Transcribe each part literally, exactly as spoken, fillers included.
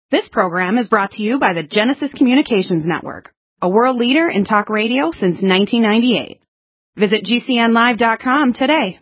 This program is brought to you by the Genesis Communications Network, a world leader in talk radio since nineteen ninety-eight. Visit G C N live dot com today.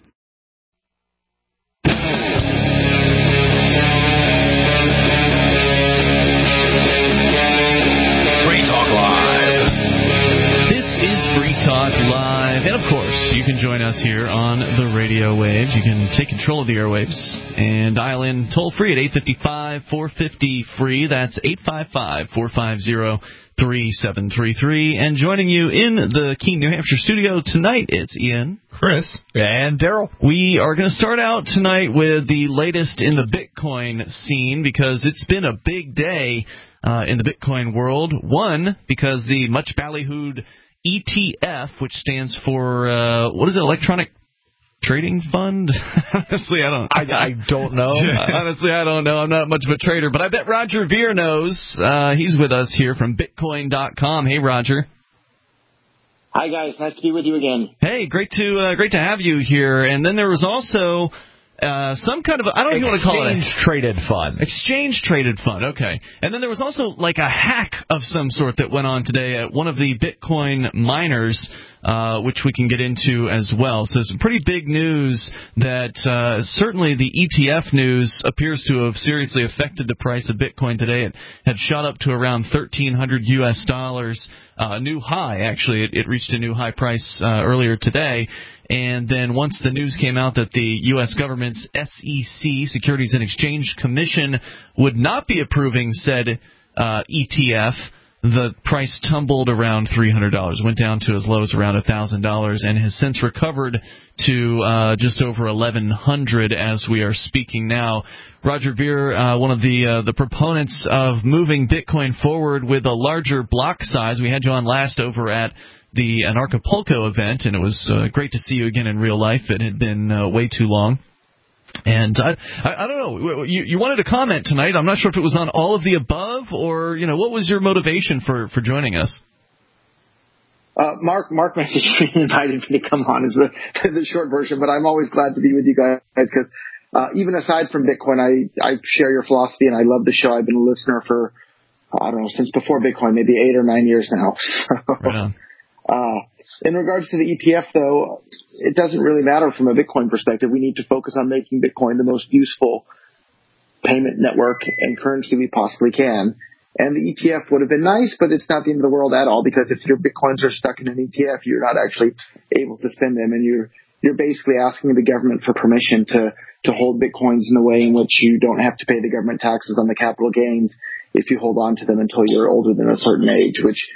Free Talk Live. This is Free Talk Live. And, of course, you can join us here on the radio waves. You can take control of the airwaves and dial in toll-free at eight five five, four five zero, free. That's eight five five, four five zero, three seven three three. And joining you in the Keene, New Hampshire studio tonight, it's Ian, Chris, and Daryl. We are going to start out tonight with the latest in the Bitcoin scene because it's been a big day uh, in the Bitcoin world. One, because the much ballyhooed E T F, which stands for, uh, what is it, Electronic Trading Fund? Honestly, I don't I, I don't know. Honestly, I don't know. I'm not much of a trader, but I bet Roger Ver knows. Uh, he's with us here from Bitcoin dot com. Hey, Roger. Hi, guys. Nice to be with you again. Hey, great to uh, great to have you here. And then there was also uh, some kind of, I don't know if you want to call it Exchange-traded fund. Exchange-traded fund, okay. And then there was also like a hack of some sort that went on today at one of the Bitcoin miners, uh, which we can get into as well. So some pretty big news that uh, certainly the E T F news appears to have seriously affected the price of Bitcoin today. It had shot up to around thirteen hundred U S dollars, a uh, new high, actually. It, it reached a new high price uh, earlier today. And then once the news came out that the U S government's S E C, Securities and Exchange Commission, would not be approving said uh, E T F, the price tumbled around three hundred dollars, went down to as low as around one thousand dollars, and has since recovered to uh, just over eleven hundred dollars as we are speaking now. Roger Ver, uh, one of the uh, the proponents of moving Bitcoin forward with a larger block size. We had you on last over at the Anarchapulco event, and it was uh, great to see you again in real life. It had been uh, way too long. And I, I, I don't know, you, you wanted to comment tonight. I'm not sure if it was on all of the above or, you know, what was your motivation for, for joining us? Uh, Mark, Mark messaged me and invited me to come on is the, the short version, but I'm always glad to be with you guys because uh, even aside from Bitcoin, I, I share your philosophy and I love the show. I've been a listener for, I don't know, since before Bitcoin, maybe eight or nine years now. Right on. Uh, in regards to the E T F, though, it doesn't really matter from a Bitcoin perspective. We need to focus on making Bitcoin the most useful payment network and currency we possibly can. And the E T F would have been nice, but it's not the end of the world at all because if your Bitcoins are stuck in an E T F, you're not actually able to spend them, and you're you're basically asking the government for permission to to hold Bitcoins in a way in which you don't have to pay the government taxes on the capital gains if you hold on to them until you're older than a certain age, which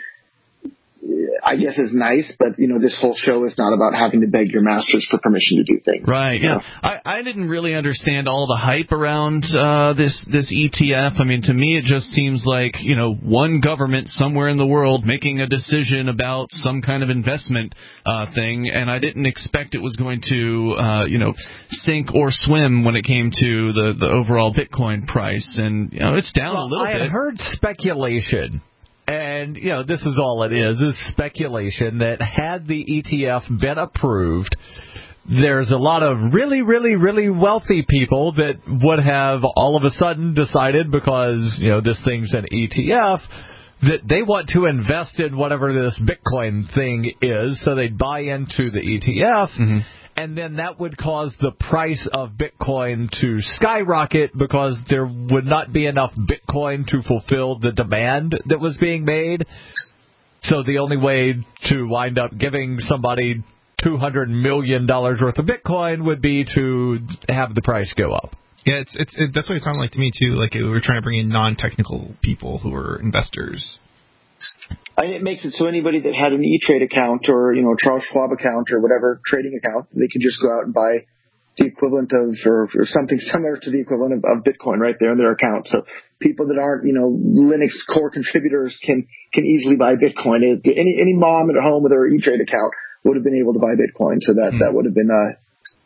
I guess is nice, but, you know, this whole show is not about having to beg your masters for permission to do things. Right, yeah. I, I didn't really understand all the hype around uh, this this E T F. I mean, to me, it just seems like, you know, one government somewhere in the world making a decision about some kind of investment uh, thing, and I didn't expect it was going to, uh, you know, sink or swim when it came to the, the overall Bitcoin price. And, you know, it's down well, a little I bit. I heard speculation. And, you know, this is all it is, is speculation that had the E T F been approved, there's a lot of really, really, really wealthy people that would have all of a sudden decided, because, you know, this thing's an E T F, that they want to invest in whatever this Bitcoin thing is, so they'd buy into the E T F. Mm-hmm. And then that would cause the price of Bitcoin to skyrocket because there would not be enough Bitcoin to fulfill the demand that was being made. So the only way to wind up giving somebody two hundred million dollars worth of Bitcoin would be to have the price go up. Yeah, it's it's it, that's what it sounded like to me, too. Like we were trying to bring in non-technical people who were investors. And it makes it so anybody that had an E-Trade account or, you know, a Charles Schwab account or whatever trading account, they could just go out and buy the equivalent of, or, or something similar to the equivalent of, of Bitcoin right there in their account. So people that aren't, you know, Linux core contributors can, can easily buy Bitcoin. It, any, any mom at home with her E-Trade account would have been able to buy Bitcoin. So that, mm-hmm. that would have been, uh,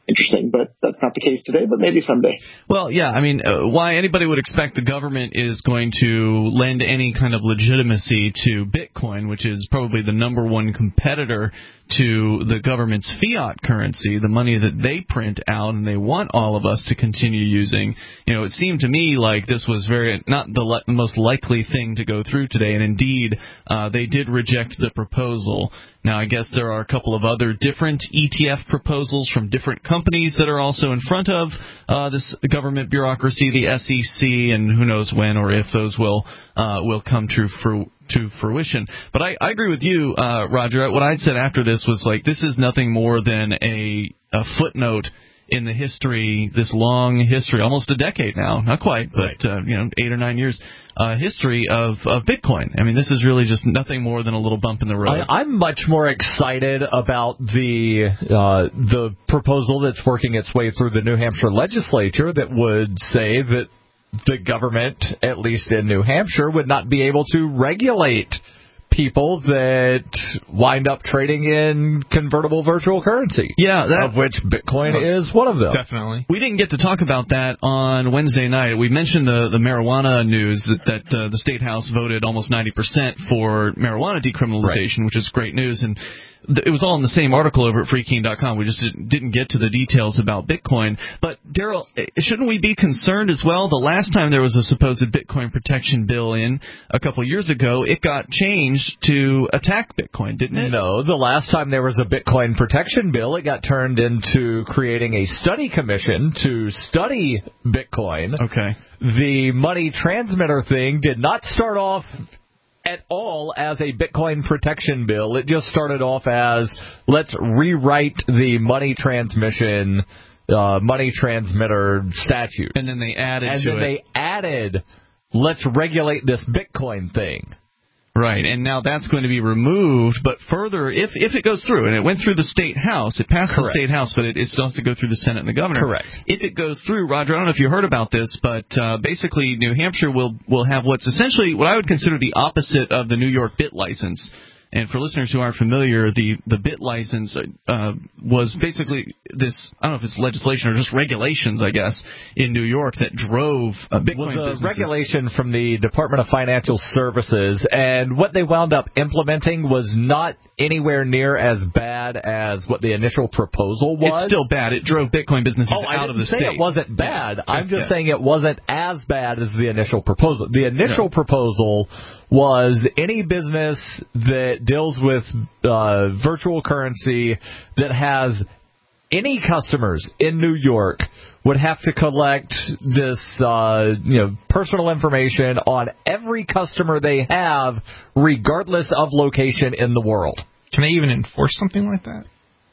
interesting. But that's not the case today, but maybe someday. Well, yeah, I mean, uh, why anybody would expect the government is going to lend any kind of legitimacy to Bitcoin, which is probably the number one competitor to the government's fiat currency, the money that they print out and they want all of us to continue using. You know, it seemed to me like this was very not the le- most likely thing to go through today, and indeed, uh, they did reject the proposal. Now, I guess there are a couple of other different E T F proposals from different companies that are also in front of uh, this government bureaucracy, the S E C, and who knows when or if those will uh, will come to fruition. to fruition. But I, I agree with you, uh, Roger. What I'd said after this was like, this is nothing more than a, a footnote in the history, this long history, almost a decade now, not quite, but right. uh, you know, eight or nine years uh, history of, of Bitcoin. I mean, this is really just nothing more than a little bump in the road. I, I'm much more excited about the uh, the proposal that's working its way through the New Hampshire legislature that would say that the government, at least in New Hampshire, would not be able to regulate people that wind up trading in convertible virtual currency. Yeah, that, of which Bitcoin uh, is one of them. Definitely. We didn't get to talk about that on Wednesday night. We mentioned the, the marijuana news that, that uh, the State House voted almost ninety percent for marijuana decriminalization, right. which is great news. And it was all in the same article over at free keene dot com. We just didn't get to the details about Bitcoin. But, Daryl, shouldn't we be concerned as well? The last time there was a supposed Bitcoin protection bill in a couple of years ago, it got changed to attack Bitcoin, didn't it? No, the last time there was a Bitcoin protection bill, it got turned into creating a study commission to study Bitcoin. Okay. The money transmitter thing did not start off at all as a Bitcoin protection bill. It just started off as, let's rewrite the money transmission, uh, money transmitter statute. And then they added and to then it. they added, let's regulate this Bitcoin thing. Right, and now that's going to be removed, but further, if if it goes through, and it went through the State House, it passed Correct. the State House, but it, it still has to go through the Senate and the Governor. Correct. If it goes through, Roger, I don't know if you heard about this, but uh, basically New Hampshire will, will have what's essentially what I would consider the opposite of the New York bit license. And for listeners who aren't familiar, the, the bit license uh, was basically this, I don't know if it's legislation or just regulations, I guess, in New York that drove uh, Bitcoin was a businesses. regulation from the Department of Financial Services, and what they wound up implementing was not anywhere near as bad as what the initial proposal was. It's still bad. It drove Bitcoin businesses oh, out of the state. I didn't say it wasn't bad. Yeah. I'm just yeah. saying it wasn't as bad as the initial proposal. The initial yeah. proposal was any business that deals with uh, virtual currency that has any customers in New York would have to collect this uh, you know, personal information on every customer they have, regardless of location in the world. Can they even enforce something like that?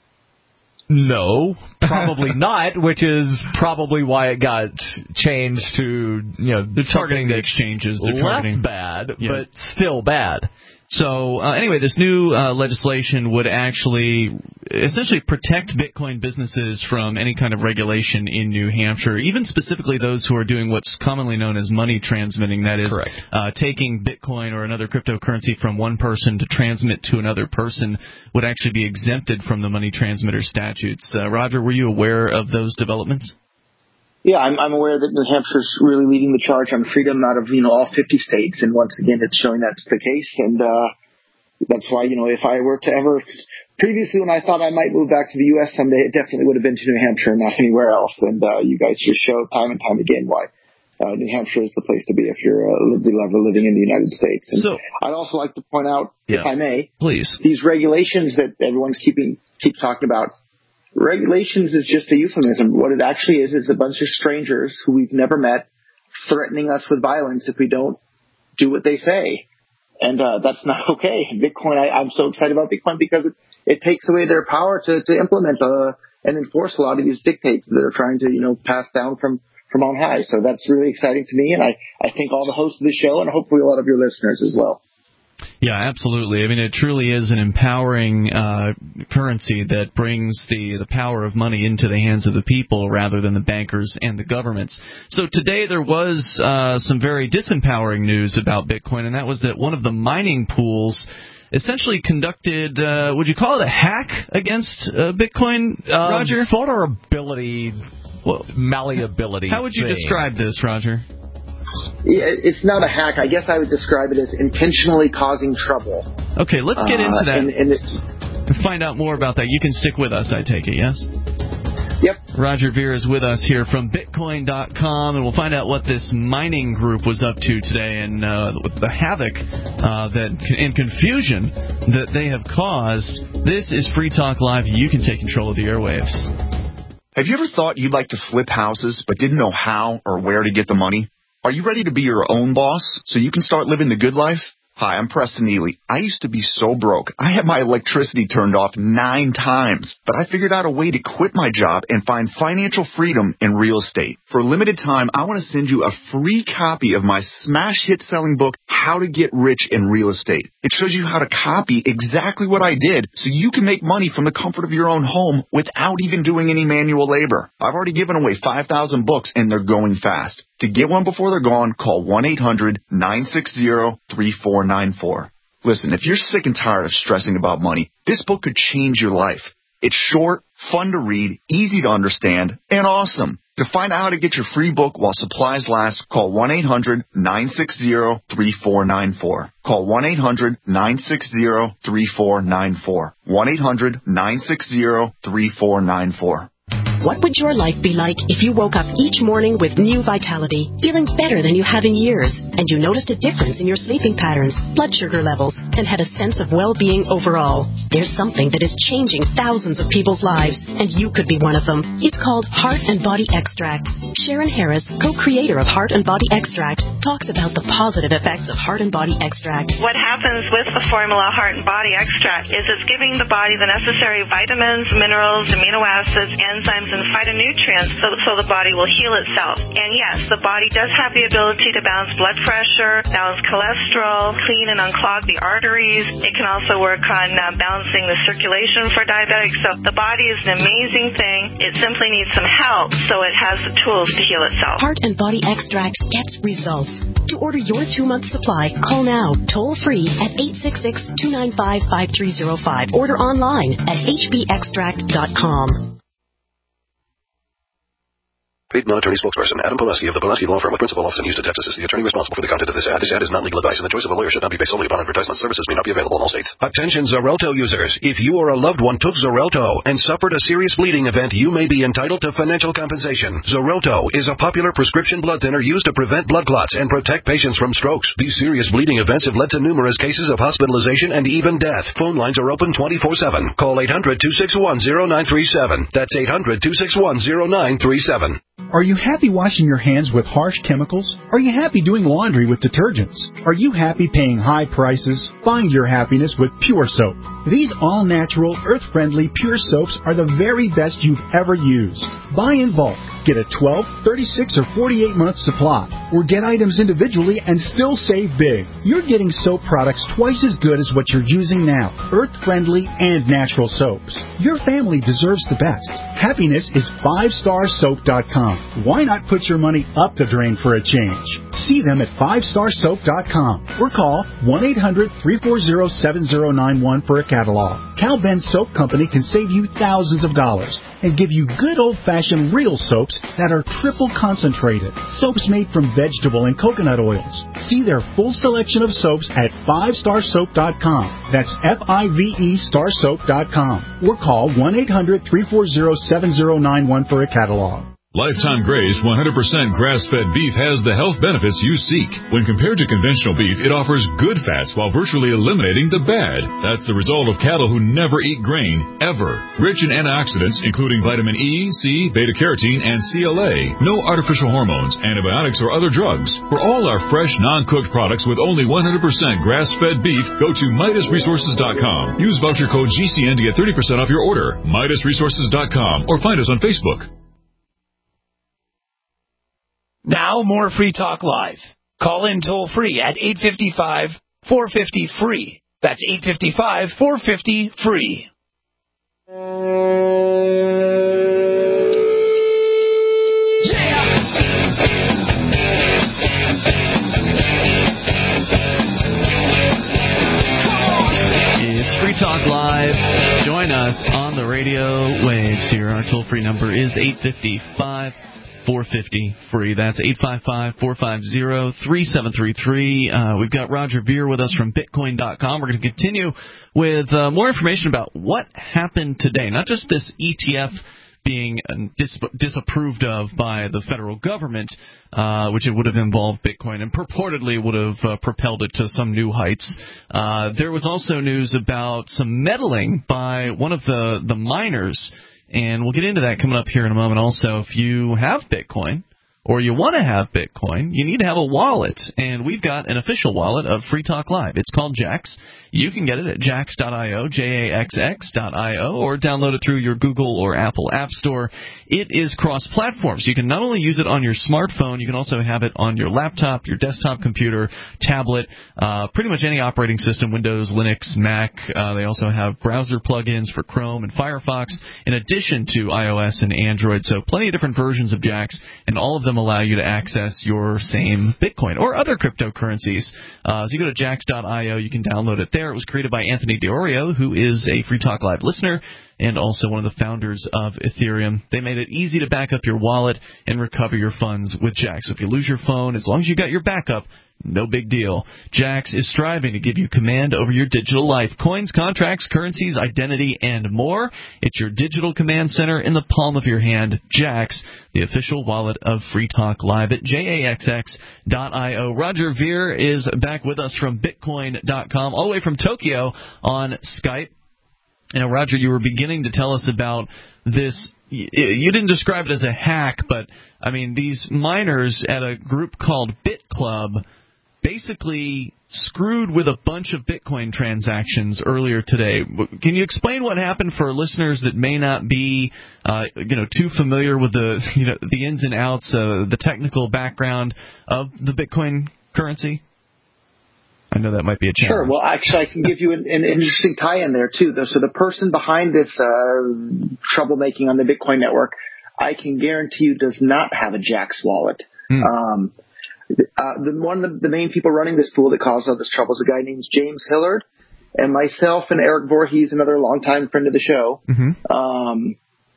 No, probably not, which is probably why it got changed to, you know, they're targeting the exchanges. They're less targeting, bad, yeah. but still bad. So uh, anyway, this new uh, legislation would actually essentially protect Bitcoin businesses from any kind of regulation in New Hampshire, even specifically those who are doing what's commonly known as money transmitting, that is uh, taking Bitcoin or another cryptocurrency from one person to transmit to another person would actually be exempted from the money transmitter statutes. Uh, Roger, were you aware of those developments? Yeah, I'm, I'm aware that New Hampshire's really leading the charge on freedom out of, you know, all fifty states. And once again, it's showing that's the case. And uh, that's why, you know, if I were to ever, previously when I thought I might move back to the U S someday, it definitely would have been to New Hampshire, not anywhere else. And uh, you guys just show time and time again why uh, New Hampshire is the place to be if you're a liberty lover living in the United States. And so, I'd also like to point out, yeah, if I may, please, these regulations that everyone's keeping keeps talking about, regulations is just a euphemism. What it actually is is a bunch of strangers who we've never met threatening us with violence if we don't do what they say. And uh, that's not okay. Bitcoin, I, I'm so excited about Bitcoin because it, it takes away their power to, to implement uh, and enforce a lot of these dictates that are trying to, you know, pass down from, from on high. So that's really exciting to me. And I, I think all the hosts of the show and hopefully a lot of your listeners as well. Yeah, absolutely. I mean, it truly is an empowering uh, currency that brings the, the power of money into the hands of the people rather than the bankers and the governments. So today there was uh, some very disempowering news about Bitcoin, and that was that one of the mining pools essentially conducted, uh, would you call it a hack against uh, Bitcoin, Roger? Um, vulnerability, well, malleability. How would you thing. describe this, Roger? Yeah, it's not a hack. I guess I would describe it as intentionally causing trouble. Okay, let's get into that uh, and, and, it, and find out more about that. You can stick with us, I take it, yes? Yep. Roger Ver is with us here from Bitcoin dot com, and we'll find out what this mining group was up to today and uh, the havoc uh, that and confusion that they have caused. This is Free Talk Live. You can take control of the airwaves. Have you ever thought you'd like to flip houses but didn't know how or where to get the money? Are you ready to be your own boss so you can start living the good life? Hi, I'm Preston Neely. I used to be so broke. I had my electricity turned off nine times, but I figured out a way to quit my job and find financial freedom in real estate. For a limited time, I want to send you a free copy of my smash hit selling book, How to Get Rich in Real Estate. It shows you how to copy exactly what I did so you can make money from the comfort of your own home without even doing any manual labor. I've already given away five thousand books and they're going fast. To get one before they're gone, call one eight hundred nine six zero three four nine four. Listen, if you're sick and tired of stressing about money, this book could change your life. It's short, fun to read, easy to understand, and awesome. To find out how to get your free book while supplies last, call one eight hundred nine six zero three four nine four. Call one eight hundred nine six zero three four nine four. one eight hundred nine six zero three four nine four. What would your life be like if you woke up each morning with new vitality, feeling better than you have in years, and you noticed a difference in your sleeping patterns, blood sugar levels, and had a sense of well-being overall? There's something that is changing thousands of people's lives, and you could be one of them. It's called Heart and Body Extract. Sharon Harris, co-creator of Heart and Body Extract, talks about the positive effects of Heart and Body Extract. What happens with the formula Heart and Body Extract is it's giving the body the necessary vitamins, minerals, amino acids, enzymes, and phytonutrients so, so the body will heal itself. And yes, the body does have the ability to balance blood pressure, balance cholesterol, clean and unclog the arteries. It can also work on uh, balancing the circulation for diabetics. So the body is an amazing thing. It simply needs some help so it has the tools to heal itself. Heart and Body Extract gets results. To order your two-month supply, call now, toll-free at eight six six, two nine five, five three zero five. Order online at h b extract dot com. Paid non-attorney spokesperson Adam Pulaski of the Pulaski Law Firm with principal office in Houston, Texas is the attorney responsible for the content of this ad. This ad is not legal advice, and the choice of a lawyer should not be based solely upon advertisement. Services may not be available in all states. Attention Xarelto users. If you or a loved one took Xarelto and suffered a serious bleeding event, you may be entitled to financial compensation. Xarelto is a popular prescription blood thinner used to prevent blood clots and protect patients from strokes. These serious bleeding events have led to numerous cases of hospitalization and even death. Phone lines are open twenty-four seven. Call eight hundred, two six one, zero nine three seven. That's eight hundred, two six one, zero nine three seven. Are you happy washing your hands with harsh chemicals? Are you happy doing laundry with detergents? Are you happy paying high prices? Find your happiness with Pure Soap. These all-natural, earth-friendly Pure Soaps are the very best you've ever used. Buy in bulk. Get a twelve, thirty-six, or forty-eight month supply. Or get items individually and still save big. You're getting soap products twice as good as what you're using now. Earth-friendly and natural soaps. Your family deserves the best. Happiness is five star soap dot com. Why not put your money up the drain for a change? See them at five star soap dot com or call one eight hundred, three four zero, seven zero nine one for a catalog. Cal Ben Soap Company can save you thousands of dollars and give you good old-fashioned real soaps that are triple concentrated. Soaps made from vegetable and coconut oils. See their full selection of soaps at five star soap dot com. That's F I V E star soap dot com. Or call one eight hundred, three four zero, seven zero nine one for a catalog. Lifetime Gray's one hundred percent grass-fed beef has the health benefits you seek. When compared to conventional beef, it offers good fats while virtually eliminating the bad. That's the result of cattle who never eat grain, ever. Rich in antioxidants, including vitamin E, C, beta-carotene, and C L A. No artificial hormones, antibiotics, or other drugs. For all our fresh, non-cooked products with only one hundred percent grass-fed beef, go to Midas Resources dot com. Use voucher code G C N to get thirty percent off your order. Midas Resources dot com or find us on Facebook. Now more Free Talk Live. Call in toll free at eight five five, four five zero, free. That's eight five five, four five zero, free. Talk Live. Join us on the radio waves here. Our toll-free number is eight five five, four five zero, free. That's eight five five, four five zero, three seven three three. Uh, we've got Roger Ver with us from Bitcoin dot com. We're going to continue with uh, more information about what happened today. Not just this E T F being dis- disapproved of by the federal government, uh, which it would have involved Bitcoin and purportedly would have uh, propelled it to some new heights. Uh, there was also news about some meddling by one of the, the miners, and we'll get into that coming up here in a moment. Also, if you have Bitcoin or you want to have Bitcoin, you need to have a wallet, and we've got an official wallet of Free Talk Live. It's called Jaxx. You can get it at jaxx dot io, J A X X dot I O, or download it through your Google or Apple App Store. It is cross-platform, so you can not only use it on your smartphone, you can also have it on your laptop, your desktop computer, tablet, uh, pretty much any operating system, Windows, Linux, Mac. Uh, they also have browser plugins for Chrome and Firefox, in addition to iOS and Android, so plenty of different versions of Jaxx, and all of them allow you to access your same Bitcoin or other cryptocurrencies. Uh, so you go to jaxx dot io, you can download it there. It was created by Anthony DiOrio, who is a Free Talk Live listener and also one of the founders of Ethereum. They made it easy to back up your wallet and recover your funds with Jaxx. So if you lose your phone, as long as you got your backup, no big deal. Jaxx is striving to give you command over your digital life. Coins, contracts, currencies, identity, and more. It's your digital command center in the palm of your hand. Jaxx, the official wallet of Free Talk Live at jaxx dot io. Roger Ver is back with us from Bitcoin dot com, all the way from Tokyo on Skype. You know, Roger, you were beginning to tell us about this. You didn't describe it as a hack, but, I mean, these miners at a group called BitClub basically screwed with a bunch of Bitcoin transactions earlier today. Can you explain what happened for listeners that may not be, uh, you know, too familiar with the, you know, the ins and outs, uh, the technical background of the Bitcoin currency? I know that might be a challenge. Sure. Well, actually, I can give you an, an interesting tie-in there, too. So the person behind this uh, troublemaking on the Bitcoin network, I can guarantee you does not have a Jaxx wallet. Hmm. Um, uh, the, one of the, the main people running this pool that caused all this trouble is a guy named James Hillard. And myself and Eric Voorhees, another longtime friend of the show, mm-hmm. um,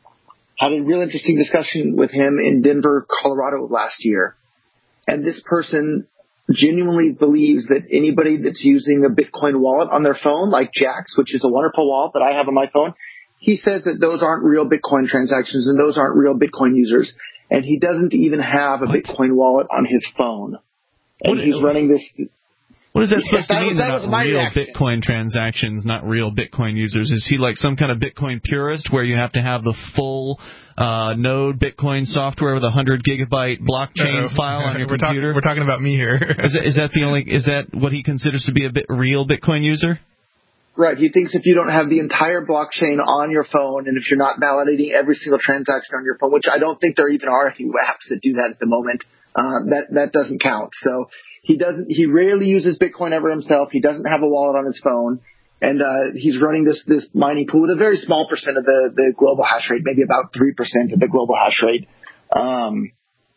had a real interesting discussion with him in Denver, Colorado last year. And this person genuinely believes that anybody that's using a Bitcoin wallet on their phone, like Jaxx, which is a wonderful wallet that I have on my phone, he says that those aren't real Bitcoin transactions and those aren't real Bitcoin users. And he doesn't even have a what? Bitcoin wallet on his phone. And what he's is, running this. What is that supposed that, to mean? That not was my real reaction. Bitcoin transactions, not real Bitcoin users. Is he like some kind of Bitcoin purist where you have to have the full uh, node Bitcoin software with a hundred gigabyte blockchain Uh-oh. file on your we're computer? Talk, we're talking about me here. is, that, is that the only? Is that what he considers to be a bit real Bitcoin user? Right. He thinks if you don't have the entire blockchain on your phone and if you're not validating every single transaction on your phone, which I don't think there even are any apps that do that at the moment, uh, that that doesn't count. So he doesn't. He rarely uses Bitcoin ever himself. He doesn't have a wallet on his phone, and uh, he's running this this mining pool with a very small percent of the the global hash rate, maybe about three percent of the global hash rate. Um,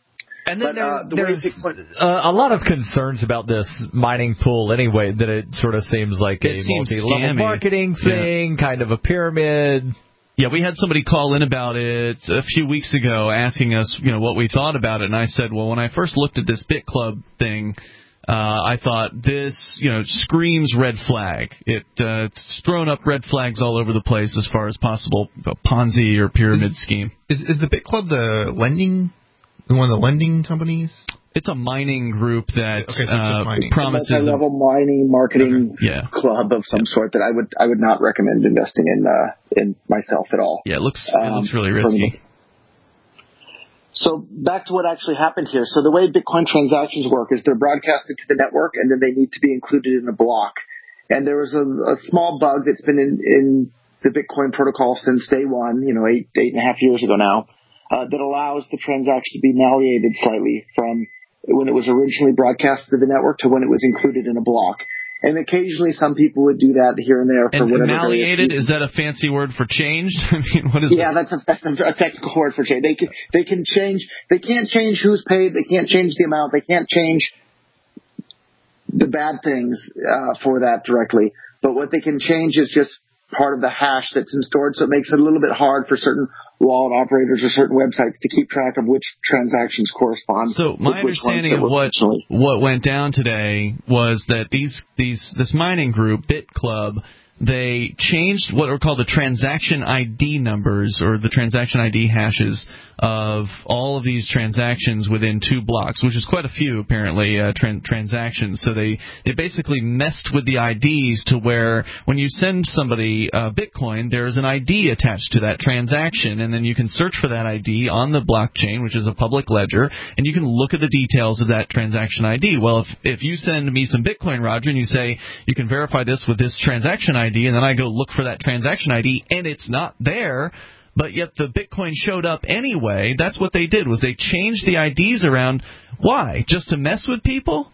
And then but, there, uh, the there's Bitcoin, uh, a lot of concerns about this mining pool anyway, that it sort of seems like it a seems multi-level scammy. marketing thing, yeah. kind of a pyramid. Yeah, we had somebody call in about it a few weeks ago asking us, you know, what we thought about it. And I said, well, when I first looked at this BitClub thing, uh, I thought this, you know, screams red flag. It, uh, it's thrown up red flags all over the place as far as possible a Ponzi or pyramid is, scheme. Is, is the BitClub the lending one of the lending companies? It's a mining group that okay, so uh, mining. promises a multi-level mining marketing okay. yeah. club of some yeah. sort that I would I would not recommend investing in uh, in myself at all. Yeah, it looks um, it looks really risky. So back to what actually happened here. So the way Bitcoin transactions work is they're broadcasted to the network and then they need to be included in a block. And there was a, a small bug that's been in, in the Bitcoin protocol since day one, you know, eight eight and a half years ago now. Uh, that allows the transaction to be malleated slightly from when it was originally broadcast to the network to when it was included in a block. And occasionally some people would do that here and there for and whatever. Malleated, is that a fancy word for changed? I mean, what is yeah, that? that's, a, that's a technical word for change. They can, they can change, they can't change who's paid, they can't change the amount, they can't change the bad things uh, for that directly. But what they can change is just part of the hash that's stored, so it makes it a little bit hard for certain wallet operators or certain websites to keep track of which transactions correspond. So my understanding of what what went down today was that these these this mining group, BitClub, they changed what are called the transaction I D numbers, or the transaction I D hashes, of all of these transactions within two blocks, which is quite a few, apparently, uh, tran- transactions. So they, they basically messed with the I Ds to where when you send somebody uh, Bitcoin, there's an I D attached to that transaction, and then you can search for that I D on the blockchain, which is a public ledger, and you can look at the details of that transaction I D. Well, if, if you send me some Bitcoin, Roger, and you say you can verify this with this transaction I D, and then I go look for that transaction I D, and it's not there, but yet the Bitcoin showed up anyway. That's what they did, was they changed the I Ds around. Why? Just to mess with people?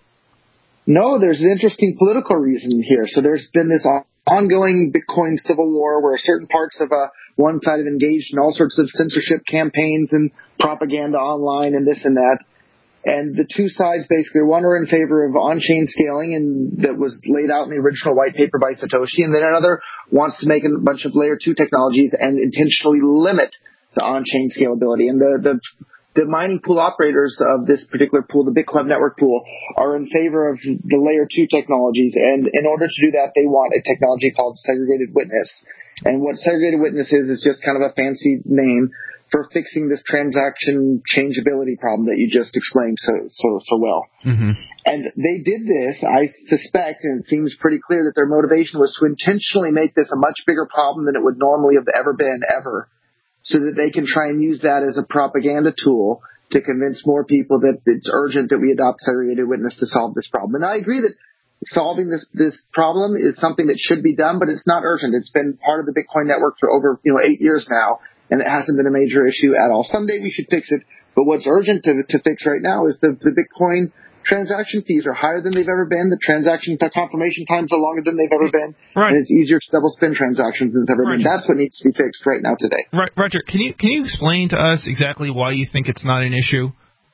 No, there's an interesting political reason here. So there's been this ongoing Bitcoin civil war where certain parts of uh, one side have engaged in all sorts of censorship campaigns and propaganda online and this and that. And the two sides basically, one are in favor of on-chain scaling, and that was laid out in the original white paper by Satoshi, and then another wants to make a bunch of layer two technologies and intentionally limit the on-chain scalability. And the, the, the mining pool operators of this particular pool, the BitClub network pool, are in favor of the layer two technologies. And in order to do that, they want a technology called segregated witness. And what segregated witness is, is just kind of a fancy name for fixing this transaction changeability problem that you just explained so so so well. Mm-hmm. And they did this, I suspect, and it seems pretty clear that their motivation was to intentionally make this a much bigger problem than it would normally have ever been, ever, so that they can try and use that as a propaganda tool to convince more people that it's urgent that we adopt segregated witness to solve this problem. And I agree that solving this this problem is something that should be done, but it's not urgent. It's been part of the Bitcoin network for over you know eight years now, and it hasn't been a major issue at all. Someday we should fix it, but what's urgent to, to fix right now is the, the Bitcoin transaction fees are higher than they've ever been. The transaction confirmation times are longer than they've ever been, right. And it's easier to double spin transactions than it's ever right. been. That's what needs to be fixed right now today. Right, Roger, can you can you explain to us exactly why you think it's not an issue?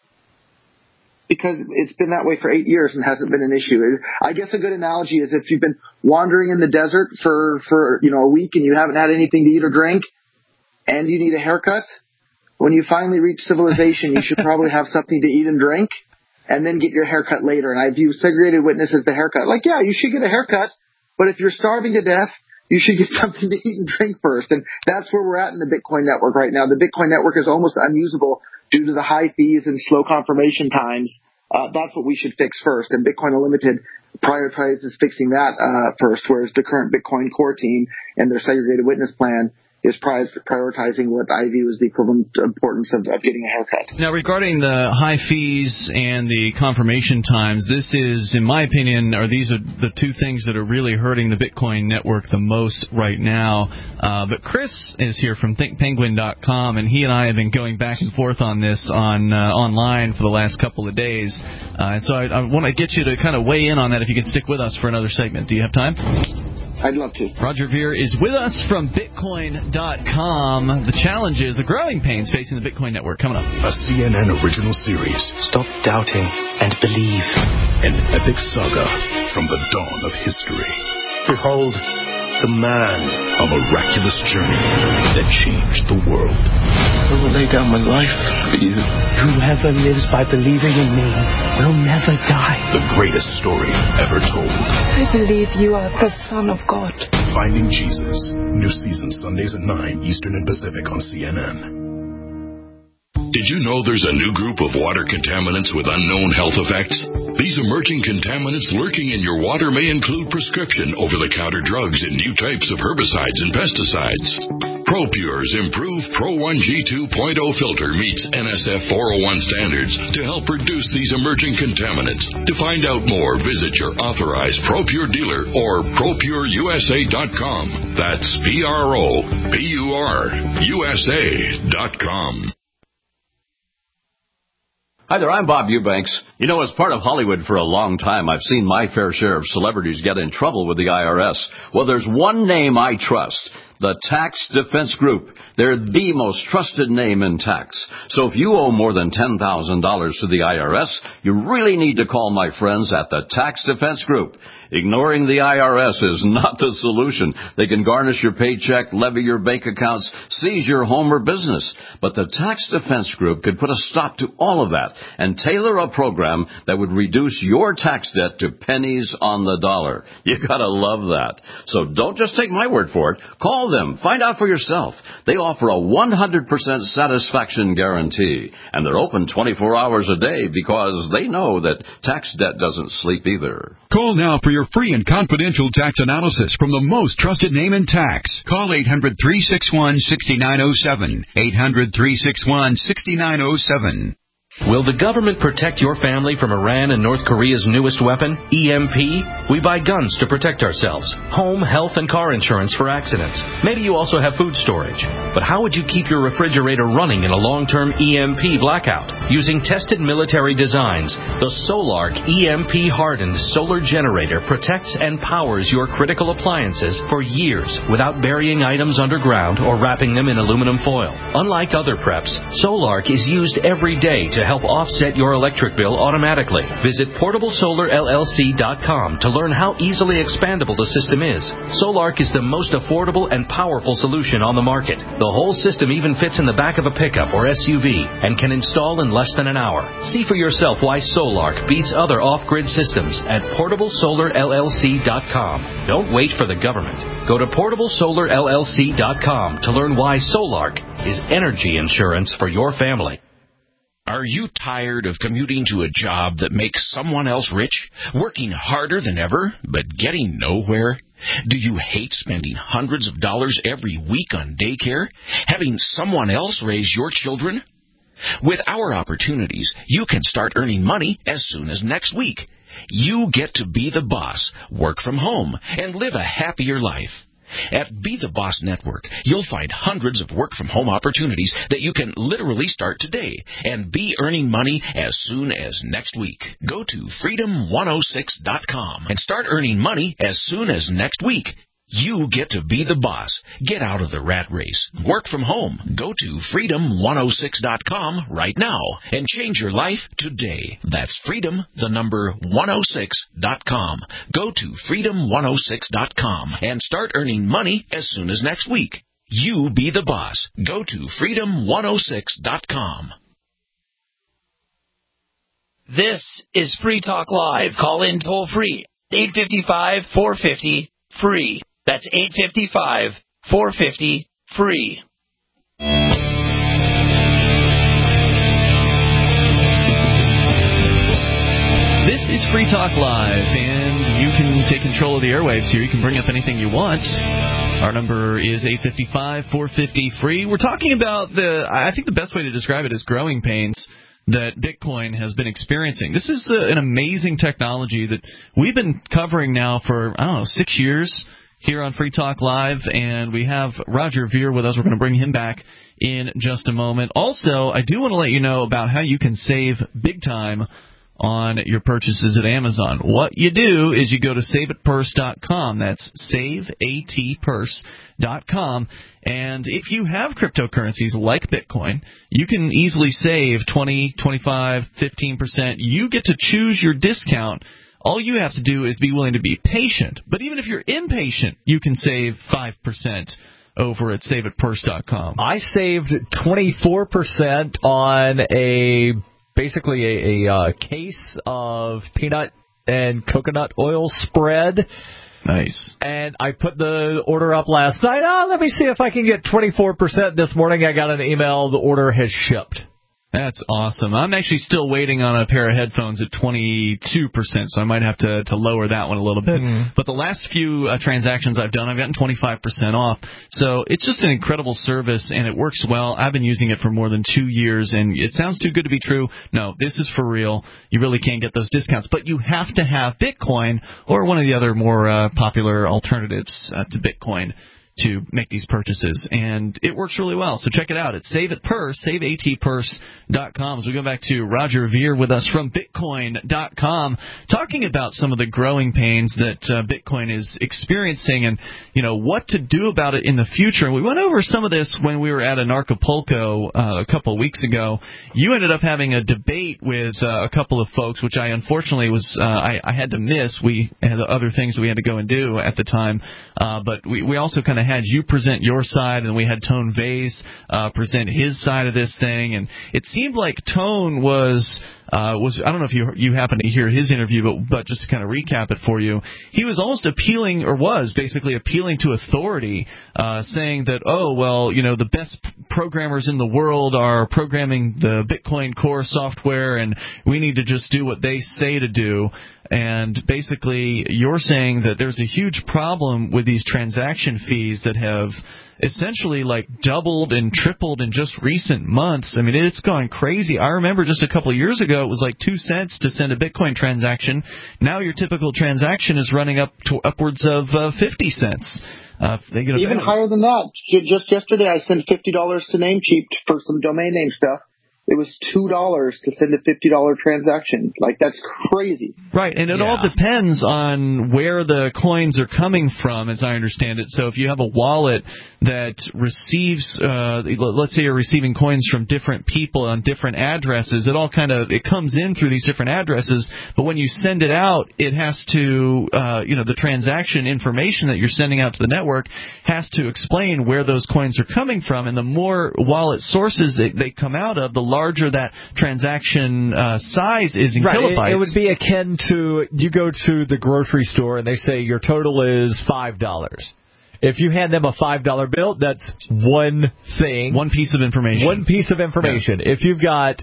Because it's been that way for eight years and hasn't been an issue. I guess a good analogy is if you've been wandering in the desert for, for you know a week and you haven't had anything to eat or drink, and you need a haircut, when you finally reach civilization, you should probably have something to eat and drink, and then get your haircut later. And I view segregated witness as the haircut. Like, yeah, you should get a haircut, but if you're starving to death, you should get something to eat and drink first. And that's where we're at in the Bitcoin network right now. The Bitcoin network is almost unusable due to the high fees and slow confirmation times. Uh, that's what we should fix first. And Bitcoin Unlimited prioritizes fixing that uh, first, whereas the current Bitcoin core team and their segregated witness plan is prioritizing what I view as the equivalent importance of, of getting a haircut. Now, regarding the high fees and the confirmation times, this is, in my opinion, or these are the two things that are really hurting the Bitcoin network the most right now. Uh, but Chris is here from think penguin dot com, and he and I have been going back and forth on this on uh, online for the last couple of days. Uh, and so I, I want to get you to kind of weigh in on that if you can stick with us for another segment. Do you have time? I'd love to. Roger Ver is with us from bitcoin dot com. The challenges, the growing pains facing the Bitcoin network. Coming up. A C N N original series. Stop doubting and believe. An epic saga from the dawn of history. Behold, the man. A miraculous journey that changed the world. I will lay down my life for you. Whoever lives by believing in me will never die. The greatest story ever told. I believe you are the Son of God. Finding Jesus. New season Sundays at nine Eastern and Pacific on C N N. Did you know there's a new group of water contaminants with unknown health effects? These emerging contaminants lurking in your water may include prescription over-the-counter drugs and new types of herbicides and pesticides. ProPure's improved Pro one G two point oh filter meets N S F four oh one standards to help reduce these emerging contaminants. To find out more, visit your authorized ProPure dealer or pro pure U S A dot com. That's P R O P U R U S A dot com. Hi there, I'm Bob Eubanks. You know, as part of Hollywood for a long time, I've seen my fair share of celebrities get in trouble with the I R S. Well, there's one name I trust. The Tax Defense Group. They're the most trusted name in tax. So if you owe more than ten thousand dollars to the I R S, you really need to call my friends at the Tax Defense Group. Ignoring the I R S is not the solution. They can garnish your paycheck, levy your bank accounts, seize your home or business. But the Tax Defense Group could put a stop to all of that and tailor a program that would reduce your tax debt to pennies on the dollar. You gotta love that. So don't just take my word for it. Call them. Find out for yourself. They offer a one hundred percent satisfaction guarantee. And they're open twenty-four hours a day because they know that tax debt doesn't sleep either. Call now for your free and confidential tax analysis from the most trusted name in tax. Call eight hundred, three six one, six nine zero seven. eight hundred, three six one, six nine zero seven. Will the government protect your family from Iran and North Korea's newest weapon, E M P? We buy guns to protect ourselves, home, health, and car insurance for accidents. Maybe you also have food storage. But how would you keep your refrigerator running in a long-term E M P blackout? Using tested military designs, the Solark E M P-hardened solar generator protects and powers your critical appliances for years without burying items underground or wrapping them in aluminum foil. Unlike other preps, Solark is used every day to help offset your electric bill automatically. Visit portable solar L L C dot com to learn how easily expandable the system is. Solark is the most affordable and powerful solution on the market. The whole system even fits in the back of a pickup or S U V and can install in less than an hour. See for yourself why Solark beats other off-grid systems at portable solar L L C dot com. Don't wait for the government. Go to portable solar L L C dot com to learn why Solark is energy insurance for your family. Are you tired of commuting to a job that makes someone else rich, working harder than ever, but getting nowhere? Do you hate spending hundreds of dollars every week on daycare, having someone else raise your children? With our opportunities, you can start earning money as soon as next week. You get to be the boss, work from home, and live a happier life. At Be the Boss Network, you'll find hundreds of work-from-home opportunities that you can literally start today and be earning money as soon as next week. Go to freedom one oh six dot com and start earning money as soon as next week. You get to be the boss. Get out of the rat race. Work from home. Go to freedom one oh six dot com right now and change your life today. That's freedom, the number one oh six dot com. Go to freedom one oh six dot com and start earning money as soon as next week. You be the boss. Go to freedom one oh six dot com. This is Free Talk Live. Call in toll free. eight five five, four five zero, free. That's eight five five, four five zero, free. This is Free Talk Live, and you can take control of the airwaves here. You can bring up anything you want. Our number is eight five five, four five zero, free. We're talking about the, I think the best way to describe it is growing pains that Bitcoin has been experiencing. This is uh, an amazing technology that we've been covering now for, I don't know, six years here on Free Talk Live, and we have Roger Ver with us. We're going to bring him back in just a moment. Also, I do want to let you know about how you can save big time on your purchases at Amazon. What you do is you go to save it purse dot com. That's save at purse dot com. And if you have cryptocurrencies like Bitcoin, you can easily save twenty, twenty-five, fifteen percent. You get to choose your discount. All you have to do is be willing to be patient. But even if you're impatient, you can save five percent over at save it purse dot com. I saved twenty-four percent on a basically a, a uh, case of peanut and coconut oil spread. Nice. And I put the order up last night. Oh, let me see if I can get twenty-four percent. This morning I got an email. The order has shipped. That's awesome. I'm actually still waiting on a pair of headphones at twenty-two percent, so I might have to, to lower that one a little bit. Mm. But the last few uh, transactions I've done, I've gotten twenty-five percent off. So it's just an incredible service, and it works well. I've been using it for more than two years, and it sounds too good to be true. No, this is for real. You really can't get those discounts. But you have to have Bitcoin or one of the other more uh, popular alternatives uh, to Bitcoin to make these purchases, and it works really well. So check it out. It's Save It Purse, save at purse dot com. As we go back to Roger Ver with us from Bitcoin dot com, talking about some of the growing pains that uh, Bitcoin is experiencing, and you know what to do about it in the future. And we went over some of this when we were at Anarchapulco uh, a couple of weeks ago. You ended up having a debate with uh, a couple of folks, which I unfortunately was uh, I, I had to miss. We had other things that we had to go and do at the time, uh, but we, we also kind of had you present your side, and we had Tone Vase uh, present his side of this thing, and it seemed like Tone was uh, was I don't know if you you happened to hear his interview, but but just to kind of recap it for you, he was almost appealing, or was basically appealing to authority, uh, saying that oh well, you know the best programmers in the world are programming the Bitcoin Core software, and we need to just do what they say to do. And basically, you're saying that there's a huge problem with these transaction fees that have essentially like doubled and tripled in just recent months. I mean, it's gone crazy. I remember just a couple of years ago, it was like two cents to send a Bitcoin transaction. Now your typical transaction is running up to upwards of uh, fifty cents. Uh, they get Even higher than that. Just yesterday, I sent fifty dollars to Namecheap for some domain name stuff. It was two dollars to send a fifty dollars transaction. Like, that's crazy. Right, and it yeah. all depends on where the coins are coming from, as I understand it. So if you have a wallet that receives, uh, let's say you're receiving coins from different people on different addresses, it all kind of, it comes in through these different addresses, but when you send it out, it has to, uh, you know, the transaction information that you're sending out to the network has to explain where those coins are coming from, and the more wallet sources they, they come out of, the larger larger that transaction uh, size is in right. kilobytes. It, it would be akin to you go to the grocery store and they say your total is five dollars. If you hand them a five dollar bill, that's one thing. One piece of information. One piece of information. Yeah. If you've got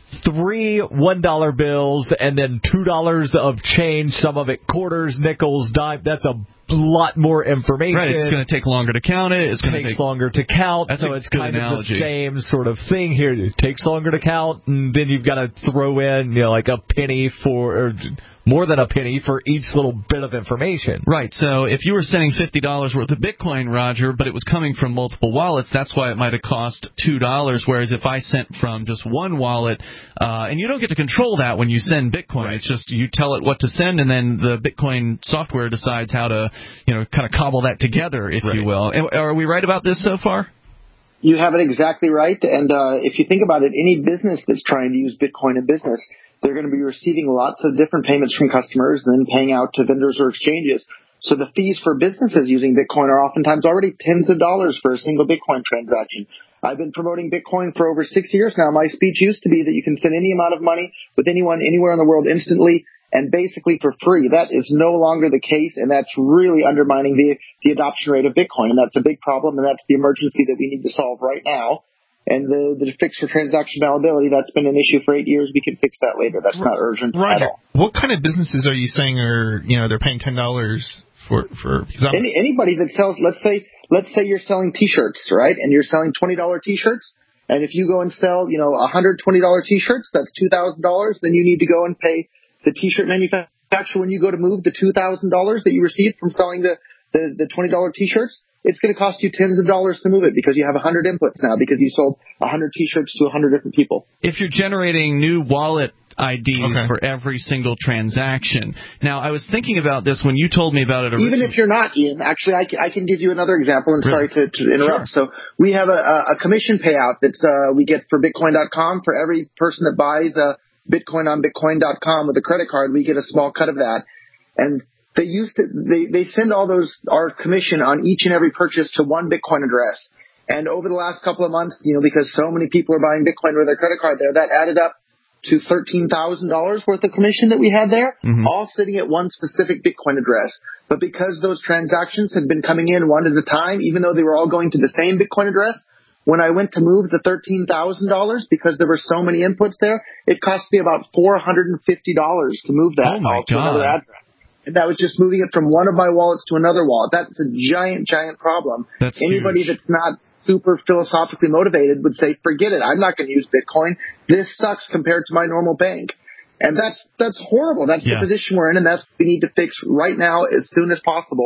three one dollar bills and then two dollars of change, some of it quarters, nickels, dime, that's a lot more information. Right, it's going to take longer to count it. It's it going takes to take longer to count. That's so a it's good kind analogy. of the same sort of thing here. It takes longer to count, and then you've got to throw in, you know, like a penny for, or more than a penny for each little bit of information. Right. So if you were sending fifty dollars worth of Bitcoin, Roger, but it was coming from multiple wallets, that's why it might have cost two dollars. Whereas if I sent from just one wallet, uh, and you don't get to control that when you send Bitcoin. Right. It's just you tell it what to send, and then the Bitcoin software decides how to, you know, kind of cobble that together, if right. you will. Are we right about this so far? You have it exactly right. And uh, if you think about it, any business that's trying to use Bitcoin in business, they're going to be receiving lots of different payments from customers and then paying out to vendors or exchanges. So the fees for businesses using Bitcoin are oftentimes already tens of dollars for a single Bitcoin transaction. I've been promoting Bitcoin for over six years now. My speech used to be that you can send any amount of money with anyone anywhere in the world instantly and basically for free. That is no longer the case, and that's really undermining the, the adoption rate of Bitcoin, and that's a big problem, and that's the emergency that we need to solve right now. And the, the fix for transaction malleability, that's been an issue for eight years. We can fix that later. That's not urgent right. at all. What kind of businesses are you saying are, you know, they're paying ten dollars for? for Any, anybody that sells, let's say, let's say you're selling T-shirts, right? And you're selling twenty dollars T-shirts. And if you go and sell, you know, one hundred twenty dollars T-shirts, that's two thousand dollars. Then you need to go and pay the T-shirt manufacturer when you go to move the two thousand dollars that you received from selling the, the, the twenty dollars T-shirts. It's going to cost you tens of dollars to move it because you have one hundred inputs now because you sold one hundred T-shirts to one hundred different people. If you're generating new wallet I Ds okay. for every single transaction. Now, I was thinking about this when you told me about it. Even if you're not, Ian, actually, I can, I can give you another example, and really? sorry to, to interrupt. Sure. So we have a, a commission payout that uh, we get for Bitcoin dot com. For every person that buys uh, Bitcoin on Bitcoin dot com with a credit card, we get a small cut of that. And they used to, they, they send all those, our commission on each and every purchase to one Bitcoin address. And over the last couple of months, you know, because so many people are buying Bitcoin with their credit card there, that added up to thirteen thousand dollars worth of commission that we had there, mm-hmm. all sitting at one specific Bitcoin address. But because those transactions had been coming in one at a time, even though they were all going to the same Bitcoin address, when I went to move the thirteen thousand dollars, because there were so many inputs there, it cost me about four hundred fifty dollars to move that oh my all to God. another address. And that was just moving it from one of my wallets to another wallet. That's a giant, giant problem. That's Anybody huge. that's not super philosophically motivated would say, forget it, I'm not going to use Bitcoin. This sucks compared to my normal bank. And that's that's horrible. That's yeah. the position we're in, and that's what we need to fix right now as soon as possible.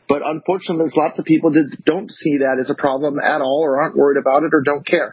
But unfortunately, there's lots of people that don't see that as a problem at all, or aren't worried about it, or don't care.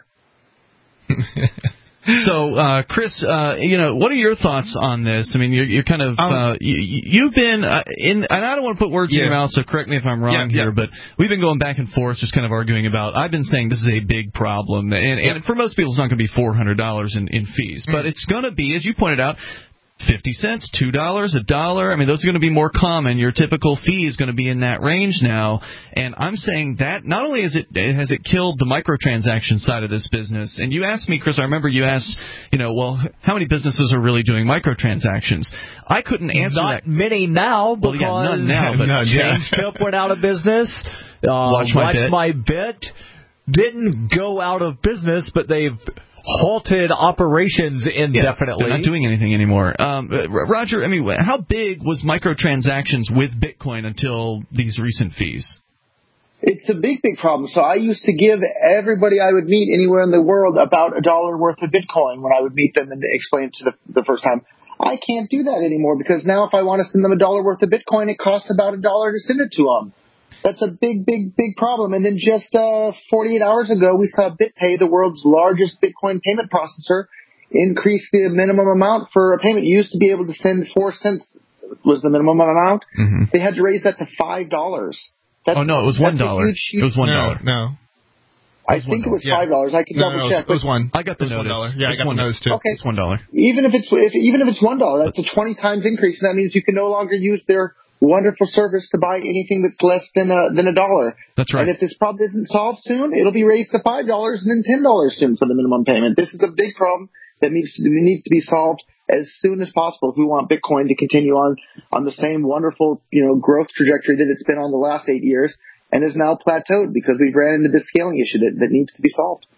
So, uh, Chris, uh, you know, what are your thoughts on this? I mean, you're, you're kind of, um, uh, you, you've been uh, in, and I don't want to put words yeah. in your mouth, so correct me if I'm wrong yeah, here, yeah. but we've been going back and forth, just kind of arguing about, I've been saying this is a big problem, and, and for most people, it's not going to be four hundred dollars in, in fees, mm. but it's going to be, as you pointed out, fifty cents, two dollars, a dollar. I mean, those are going to be more common. Your typical fee is going to be in that range now. And I'm saying that not only is it has it killed the microtransaction side of this business. And you asked me, Chris, I remember you asked, you know, well, how many businesses are really doing microtransactions? I couldn't answer not that. Not many now, because well, yeah, none now, but none, yeah. Change went out of business. Uh, Watch My Watch Bit. My Bit didn't go out of business, but they've halted operations indefinitely. Yeah, they're not doing anything anymore. Um, Roger, I mean, how big was microtransactions with Bitcoin until these recent fees? It's a big, big problem. So I used to give everybody I would meet anywhere in the world about a dollar worth of Bitcoin when I would meet them and explain it to the, the first time. I can't do that anymore because now if I want to send them a dollar worth of Bitcoin, it costs about a dollar to send it to them. That's a big, big, big problem. And then just uh, forty-eight hours ago, we saw BitPay, the world's largest Bitcoin payment processor, increase the minimum amount for a payment. You used to be able to send four cents was the minimum amount. Mm-hmm. They had to raise that to five dollars. Oh, no, it was one dollar. It was one dollar. No, no. I think it was five dollars. Yeah. I can no, double no, check. It was one. I got the notice. one dollar. Yeah, it's I got one the notice too. Okay. It's one dollar. Even if it's if, even if it's one dollar, that's a twenty times increase. And that means you can no longer use their wonderful service to buy anything that's less than a than a dollar. That's right. And if this problem isn't solved soon, it'll be raised to five dollars and then ten dollars soon for the minimum payment. This is a big problem that needs to, needs to be solved as soon as possible if we want Bitcoin to continue on on the same wonderful, you know, growth trajectory that it's been on the last eight years and is now plateaued because we've ran into this scaling issue that, that needs to be solved.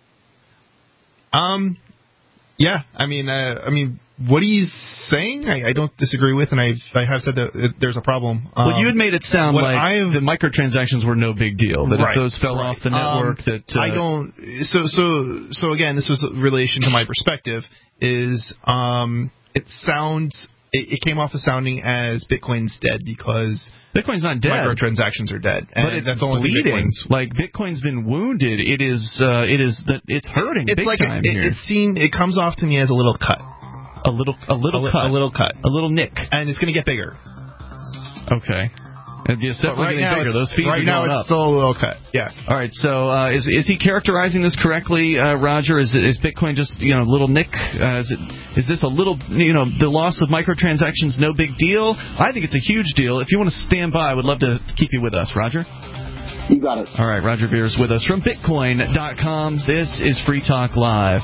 Um, yeah, I mean, uh, I mean. What he's saying, I, I don't disagree with, and I I have said that there's a problem. Um, well, you had made it sound like I've, the microtransactions were no big deal. That right, if those fell right. off the network, um, that uh, I don't. So so so again, this was in relation to my perspective. Is um, it sounds it, it came off as sounding as Bitcoin's dead because Bitcoin's not dead. Microtransactions are dead, and but it's that's only bleeding. Bitcoin's. Like Bitcoin's been wounded. It is uh, it is that it's hurting it's big like time a, here. It, it seemed it comes off to me as a little cut. A little, a little a, cut, a little cut, a little nick, and it's going to get bigger. Okay, it's definitely right getting now bigger. Those fees right are now going it's up. Still a little cut. Yeah. All right. So uh, is is he characterizing this correctly, uh, Roger? Is is Bitcoin just you know a little nick? Uh, is it is this a little you know the loss of microtransactions no big deal? I think it's a huge deal. If you want to stand by, I would love to keep you with us, Roger. You got it. All right, Roger Beer's with us from Bitcoin dot com. This is Free Talk Live.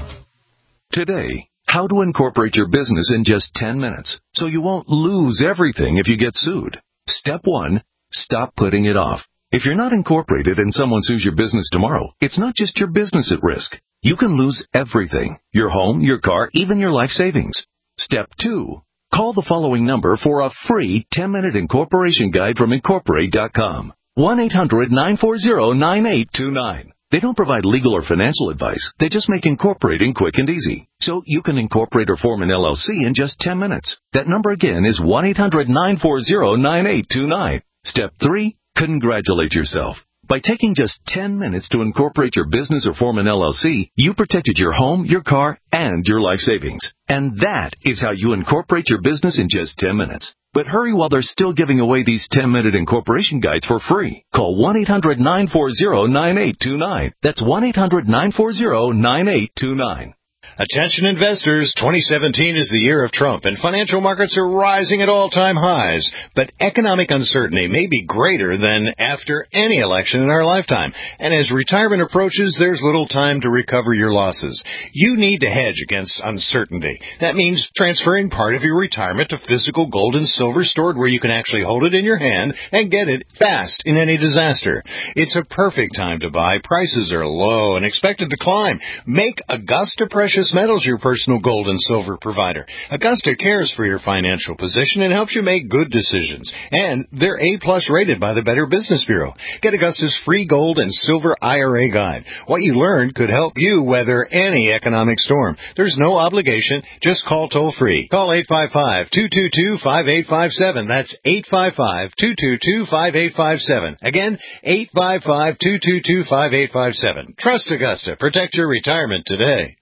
Today, how to incorporate your business in just ten minutes so you won't lose everything if you get sued. Step one, stop putting it off. If you're not incorporated and someone sues your business tomorrow, it's not just your business at risk. You can lose everything, your home, your car, even your life savings. Step two, call the following number for a free ten-minute incorporation guide from Incorporate dot com. one eight hundred nine four zero nine eight two nine. They don't provide legal or financial advice. They just make incorporating quick and easy. So you can incorporate or form an L L C in just ten minutes. That number again is one eight hundred nine four zero nine eight two nine. Step three, congratulate yourself. By taking just ten minutes to incorporate your business or form an L L C, you protected your home, your car, and your life savings. And that is how you incorporate your business in just ten minutes. But hurry while they're still giving away these ten-minute incorporation guides for free. Call one eight hundred nine four zero nine eight two nine. That's one eight hundred nine four zero nine eight two nine. Attention investors, twenty seventeen is the year of Trump, and financial markets are rising at all-time highs. But economic uncertainty may be greater than after any election in our lifetime. And as retirement approaches, there's little time to recover your losses. You need to hedge against uncertainty. That means transferring part of your retirement to physical gold and silver stored where you can actually hold it in your hand and get it fast in any disaster. It's a perfect time to buy. Prices are low and expected to climb. Make Augusta Precious Precious Metals your personal gold and silver provider. Augusta cares for your financial position and helps you make good decisions. And they're A-plus rated by the Better Business Bureau. Get Augusta's free gold and silver I R A guide. What you learned could help you weather any economic storm. There's no obligation. Just call toll-free. Call eight five five, two two two, five eight five seven. That's eight five five, two two two, five eight five seven. Again, eight five five, two two two, five eight five seven. Trust Augusta. Protect your retirement today.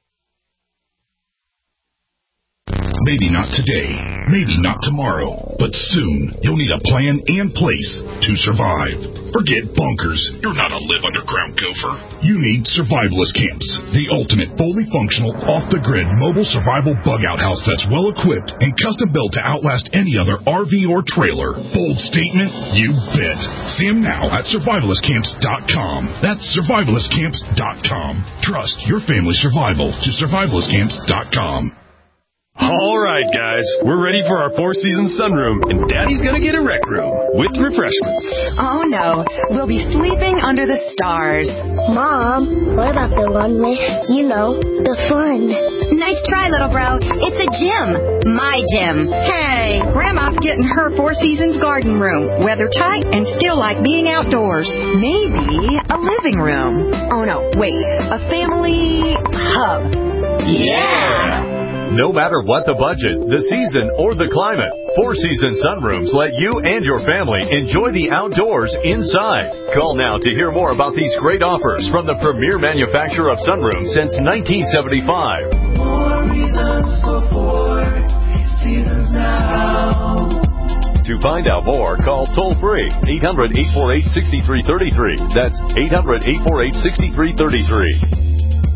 Maybe not today, maybe not tomorrow, but soon you'll need a plan and place to survive. Forget bunkers. You're not a live underground gopher. You need Survivalist Camps, the ultimate fully functional, off-the-grid mobile survival bug-out house that's well-equipped and custom-built to outlast any other R V or trailer. Bold statement? You bet. See them now at survivalist camps dot com. That's survivalist camps dot com. Trust your family's survival to survivalist camps dot com. All right, guys, we're ready for our Four Seasons sunroom, and Daddy's gonna get a rec room with refreshments. Oh, no. We'll be sleeping under the stars. Mom, what about the one with, you know, the fun? Nice try, little bro. It's a gym. My gym. Hey, Grandma's getting her Four Seasons garden room. Weather tight and still like being outdoors. Maybe a living room. Oh, no, wait. A family hub. Yeah! No matter what the budget, the season, or the climate, Four Seasons Sunrooms let you and your family enjoy the outdoors inside. Call now to hear more about these great offers from the premier manufacturer of sunrooms since nineteen seventy-five. More reasons for Four Seasons now. To find out more, call toll-free eight hundred, eight four eight, six three three three. That's eight hundred, eight four eight, six three three three.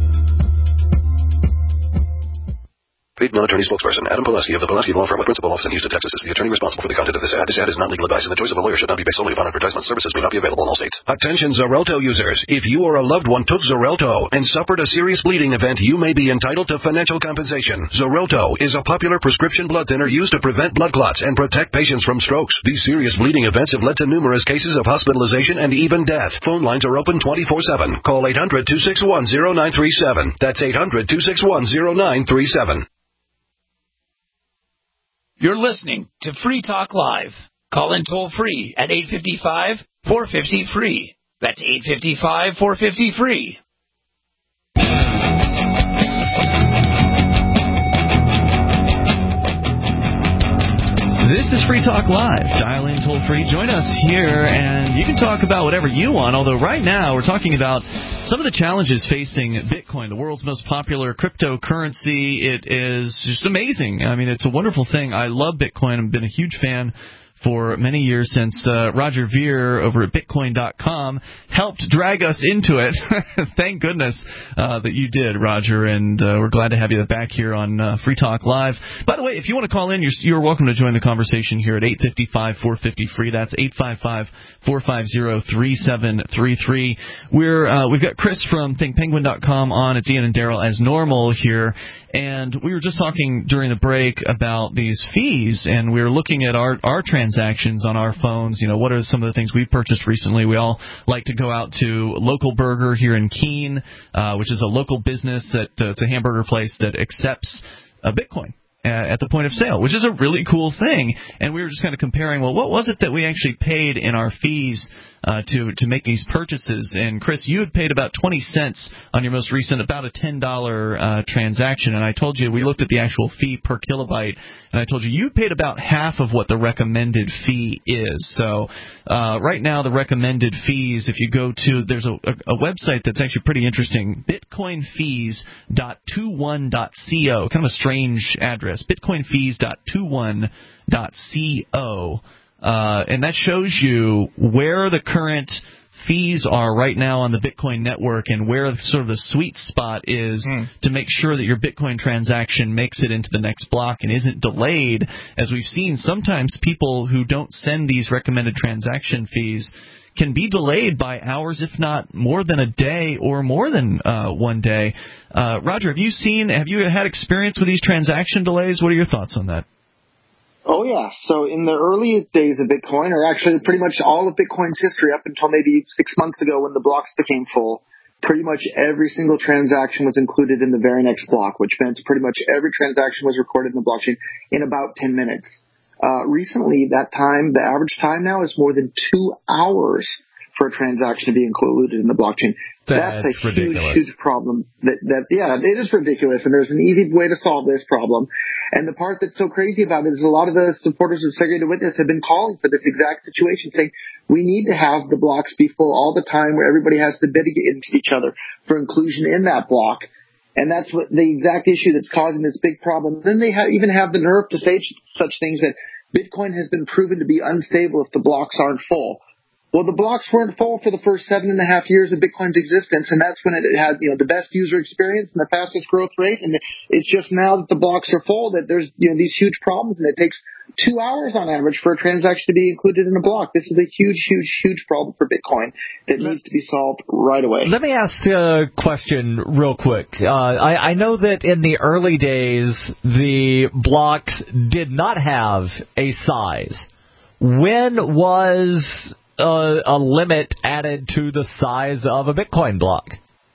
Paid non-attorney spokesperson Adam Pileski of the Pileski Law Firm with principal office in Houston, Texas is the attorney responsible for the content of this ad. This ad is not legal advice, and the choice of a lawyer should not be based solely upon advertisement. Services may not be available in all states. Attention Xarelto users. If you or a loved one took Xarelto and suffered a serious bleeding event, you may be entitled to financial compensation. Xarelto is a popular prescription blood thinner used to prevent blood clots and protect patients from strokes. These serious bleeding events have led to numerous cases of hospitalization and even death. Phone lines are open twenty-four seven. Call eight hundred, two six one, zero nine three seven. That's eight hundred, two six one, zero nine three seven. You're listening to Free Talk Live. Call in toll free at eight five five, four five zero, free. That's eight five five, four five zero, free. This is Free Talk Live. Dial in toll free. Join us here, and you can talk about whatever you want. Although right now we're talking about some of the challenges facing Bitcoin, the world's most popular cryptocurrency. It is just amazing. I mean, it's a wonderful thing. I love Bitcoin. I've been a huge fan for many years since uh, Roger Ver over at Bitcoin dot com helped drag us into it. Thank goodness uh, that you did, Roger, and uh, we're glad to have you back here on uh, Free Talk Live. By the way, if you want to call in, you're, you're welcome to join the conversation here at eight five five, four five zero, free. That's eight five five, four five zero, three seven three three. We're, uh, we've got Chris from Think Penguin dot com on. It's Ian and Daryl as normal here. And we were just talking during the break about these fees, and we were looking at our, our transactions on our phones. You know, what are some of the things we've purchased recently? We all like to go out to Local Burger here in Keene, uh, which is a local business that uh, it's a hamburger place that accepts uh, Bitcoin at the point of sale, which is a really cool thing. And we were just kind of comparing, well, what was it that we actually paid in our fees uh, to to make these purchases? And, Chris, you had paid about twenty cents on your most recent, about a ten dollars uh, transaction. And I told you, we looked at the actual fee per kilobyte, and I told you you paid about half of what the recommended fee is. So uh, right now the recommended fees, if you go to, there's a, a, a website that's actually pretty interesting, bitcoin fees dot twenty-one dot co, kind of a strange address, bitcoin fees dot twenty-one dot co. Uh, and that shows you where the current fees are right now on the Bitcoin network and where sort of the sweet spot is mm. to make sure that your Bitcoin transaction makes it into the next block and isn't delayed. As we've seen, sometimes people who don't send these recommended transaction fees can be delayed by hours, if not more than a day or more than uh, one day. Uh, Roger, have you seen, have you had experience with these transaction delays? What are your thoughts on that? Oh, yeah. So in the early days of Bitcoin, or actually pretty much all of Bitcoin's history up until maybe six months ago when the blocks became full, pretty much every single transaction was included in the very next block, which meant pretty much every transaction was recorded in the blockchain in about ten minutes. Uh, recently, that time, the average time now is more than two hours for a transaction to be included in the blockchain. That's, That's a ridiculous. huge, huge problem. That, that, yeah, it is ridiculous, and there's an easy way to solve this problem. And the part that's so crazy about it is a lot of the supporters of Segregated Witness have been calling for this exact situation, saying we need to have the blocks be full all the time where everybody has to bid against each other for inclusion in that block. And that's what the exact issue that's causing this big problem. Then they have, even have the nerve to say such things that Bitcoin has been proven to be unstable if the blocks aren't full. Well, the blocks weren't full for the first seven and a half years of Bitcoin's existence, and that's when it had, you know, the best user experience and the fastest growth rate. And it's just now that the blocks are full that there's, you know, these huge problems, and it takes two hours on average for a transaction to be included in a block. This is a huge, huge, huge problem for Bitcoin that needs to be solved right away. Let me ask a question real quick. Uh, I, I know that in the early days, the blocks did not have a size. When was Uh, a limit added to the size of a Bitcoin block?